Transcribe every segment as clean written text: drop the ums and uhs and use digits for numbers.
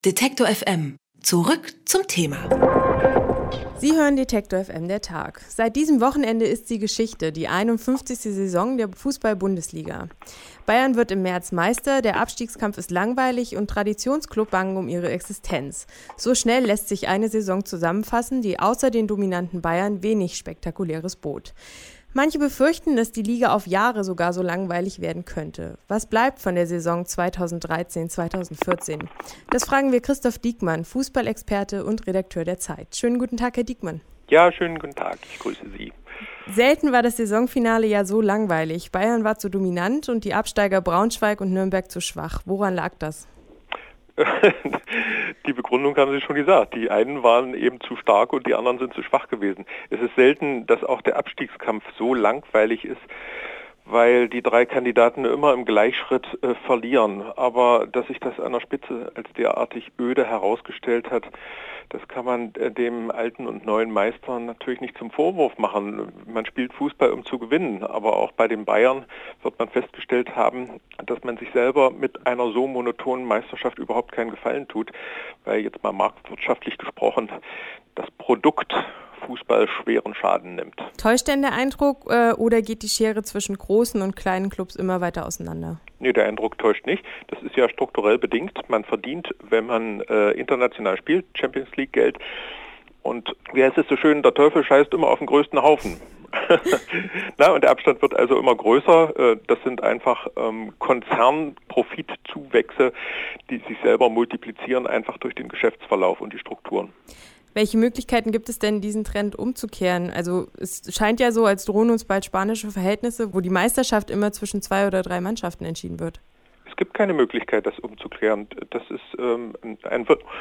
Detektor FM. Zurück zum Thema. Sie hören Detektor FM, der Tag. Seit diesem Wochenende ist sie Geschichte, die 51. Saison der Fußball-Bundesliga. Bayern wird im März Meister, der Abstiegskampf ist langweilig und Traditionsklub bangen um ihre Existenz. So schnell lässt sich eine Saison zusammenfassen, die außer den dominanten Bayern wenig Spektakuläres bot. Manche befürchten, dass die Liga auf Jahre sogar so langweilig werden könnte. Was bleibt von der Saison 2013-2014? Das fragen wir Christoph Diekmann, Fußballexperte und Redakteur der Zeit. Schönen guten Tag, Herr Diekmann. Ja, schönen guten Tag, ich grüße Sie. Selten war das Saisonfinale ja so langweilig. Bayern war zu dominant und die Absteiger Braunschweig und Nürnberg zu schwach. Woran lag das? Die Begründung haben Sie schon gesagt. Die einen waren eben zu stark und die anderen sind zu schwach gewesen. Es ist selten, dass auch der Abstiegskampf so langweilig ist, weil die drei Kandidaten immer im Gleichschritt verlieren. Aber dass sich das an der Spitze als derartig öde herausgestellt hat, das kann man dem alten und neuen Meister natürlich nicht zum Vorwurf machen. Man spielt Fußball, um zu gewinnen. Aber auch bei den Bayern wird man festgestellt haben, dass man sich selber mit einer so monotonen Meisterschaft überhaupt keinen Gefallen tut, weil jetzt mal marktwirtschaftlich gesprochen das Produkt Fußball schweren Schaden nimmt. Täuscht denn der Eindruck oder geht die Schere zwischen großen und kleinen Clubs immer weiter auseinander? Nee, der Eindruck täuscht nicht. Das ist ja strukturell bedingt. Man verdient, wenn man international spielt, Champions League Geld. Und wie heißt es so schön, der Teufel scheißt immer auf den größten Haufen. Und der Abstand wird also immer größer. Das sind einfach Konzernprofitzuwächse, die sich selber multiplizieren, einfach durch den Geschäftsverlauf und die Strukturen. Welche Möglichkeiten gibt es denn, diesen Trend umzukehren? Also es scheint ja so, als drohen uns bald spanische Verhältnisse, wo die Meisterschaft immer zwischen 2 oder 3 Mannschaften entschieden wird. Es gibt keine Möglichkeit, das umzukehren. Das ist ein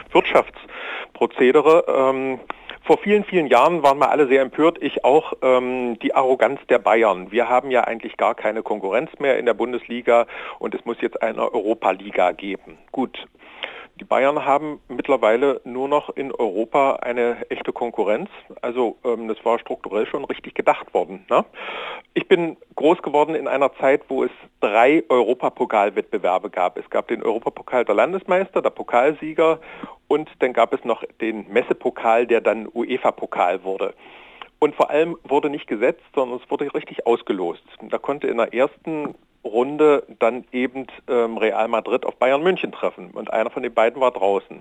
Wirtschaftsprozedere. Vor vielen, vielen Jahren waren wir alle sehr empört, ich auch, die Arroganz der Bayern. Wir haben ja eigentlich gar keine Konkurrenz mehr in der Bundesliga und es muss jetzt eine Europa-Liga geben. Gut. Die Bayern haben mittlerweile nur noch in Europa eine echte Konkurrenz. Also das war strukturell schon richtig gedacht worden. Ne? Ich bin groß geworden in einer Zeit, wo es 3 Europapokalwettbewerbe gab. Es gab den Europapokal der Landesmeister, der Pokalsieger und dann gab es noch den Messepokal, der dann UEFA-Pokal wurde. Und vor allem wurde nicht gesetzt, sondern es wurde richtig ausgelost. Da konnte in der ersten Runde dann eben Real Madrid auf Bayern München treffen und einer von den beiden war draußen.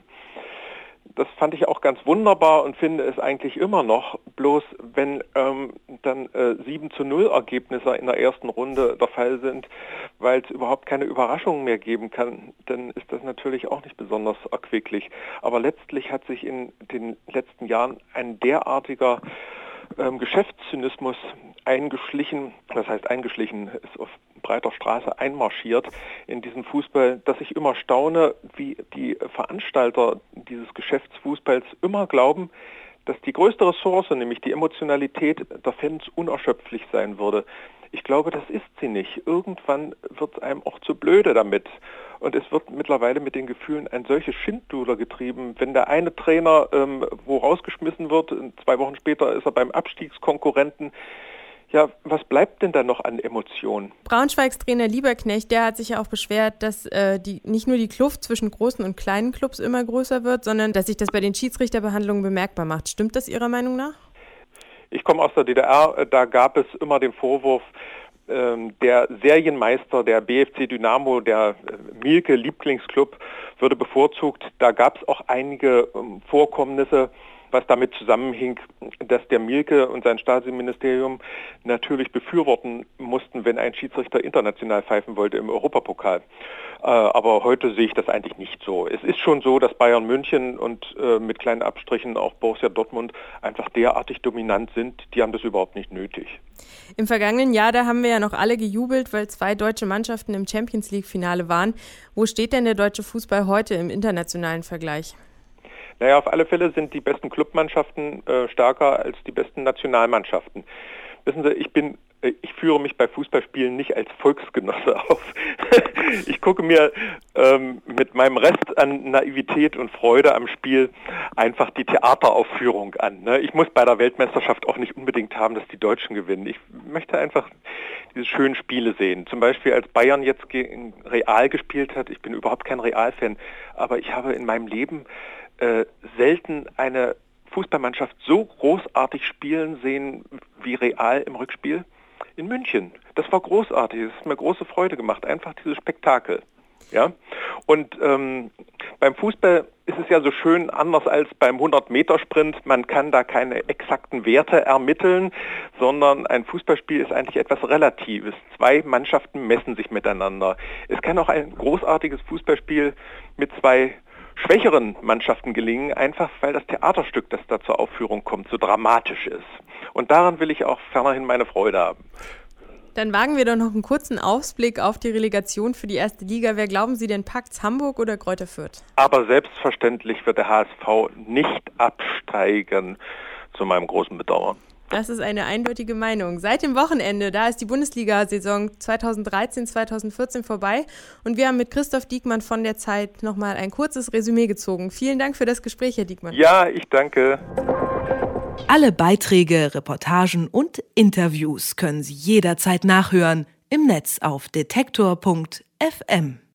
Das fand ich auch ganz wunderbar und finde es eigentlich immer noch, bloß wenn dann 7:0 Ergebnisse in der ersten Runde der Fall sind, weil es überhaupt keine Überraschungen mehr geben kann, dann ist das natürlich auch nicht besonders erquicklich. Aber letztlich hat sich in den letzten Jahren ein derartiger Geschäftszynismus eingeschlichen, das heißt eingeschlichen, ist auf breiter Straße einmarschiert in diesen Fußball, dass ich immer staune, wie die Veranstalter dieses Geschäftsfußballs immer glauben, dass die größte Ressource, nämlich die Emotionalität der Fans, unerschöpflich sein würde. Ich glaube, das ist sie nicht. Irgendwann wird es einem auch zu blöde damit. Und es wird mittlerweile mit den Gefühlen ein solches Schindluder getrieben. Wenn der eine Trainer wo rausgeschmissen wird, 2 Wochen später ist er beim Abstiegskonkurrenten. Ja, was bleibt denn da noch an Emotionen? Braunschweigs Trainer Lieberknecht, der hat sich ja auch beschwert, dass nicht nur die Kluft zwischen großen und kleinen Clubs immer größer wird, sondern dass sich das bei den Schiedsrichterbehandlungen bemerkbar macht. Stimmt das Ihrer Meinung nach? Ich komme aus der DDR, da gab es immer den Vorwurf, der Serienmeister, der BFC Dynamo, der Mielke Lieblingsclub, würde bevorzugt. Da gab es auch einige Vorkommnisse, was damit zusammenhing, dass der Mielke und sein Staatsministerium natürlich befürworten mussten, wenn ein Schiedsrichter international pfeifen wollte im Europapokal. Aber heute sehe ich das eigentlich nicht so. Es ist schon so, dass Bayern München und mit kleinen Abstrichen auch Borussia Dortmund einfach derartig dominant sind, die haben das überhaupt nicht nötig. Im vergangenen Jahr, da haben wir ja noch alle gejubelt, weil 2 deutsche Mannschaften im Champions-League-Finale waren. Wo steht denn der deutsche Fußball heute im internationalen Vergleich? Naja, auf alle Fälle sind die besten Clubmannschaften stärker als die besten Nationalmannschaften. Wissen Sie, ich bin Ich führe mich bei Fußballspielen nicht als Volksgenosse auf. Ich gucke mir mit meinem Rest an Naivität und Freude am Spiel einfach die Theateraufführung an. Ne? Ich muss bei der Weltmeisterschaft auch nicht unbedingt haben, dass die Deutschen gewinnen. Ich möchte einfach diese schönen Spiele sehen. Zum Beispiel als Bayern jetzt gegen Real gespielt hat. Ich bin überhaupt kein Real-Fan, aber ich habe in meinem Leben selten eine Fußballmannschaft so großartig spielen sehen wie Real im Rückspiel in München. Das war großartig, es hat mir große Freude gemacht, einfach dieses Spektakel. Ja? Und beim Fußball ist es ja so schön anders als beim 100-Meter-Sprint. Man kann da keine exakten Werte ermitteln, sondern ein Fußballspiel ist eigentlich etwas Relatives. Zwei Mannschaften messen sich miteinander. Es kann auch ein großartiges Fußballspiel mit zwei schwächeren Mannschaften gelingen, einfach weil das Theaterstück, das da zur Aufführung kommt, so dramatisch ist. Und daran will ich auch fernerhin meine Freude haben. Dann wagen wir doch noch einen kurzen Ausblick auf die Relegation für die erste Liga. Wer glauben Sie denn, packt's, Hamburg oder Greuther Fürth? Aber selbstverständlich wird der HSV nicht absteigen, zu meinem großen Bedauern. Das ist eine eindeutige Meinung. Seit dem Wochenende, da ist die Bundesliga-Saison 2013-2014 vorbei und wir haben mit Christoph Diekmann von der Zeit nochmal ein kurzes Resümee gezogen. Vielen Dank für das Gespräch, Herr Diekmann. Ja, ich danke. Alle Beiträge, Reportagen und Interviews können Sie jederzeit nachhören im Netz auf detektor.fm.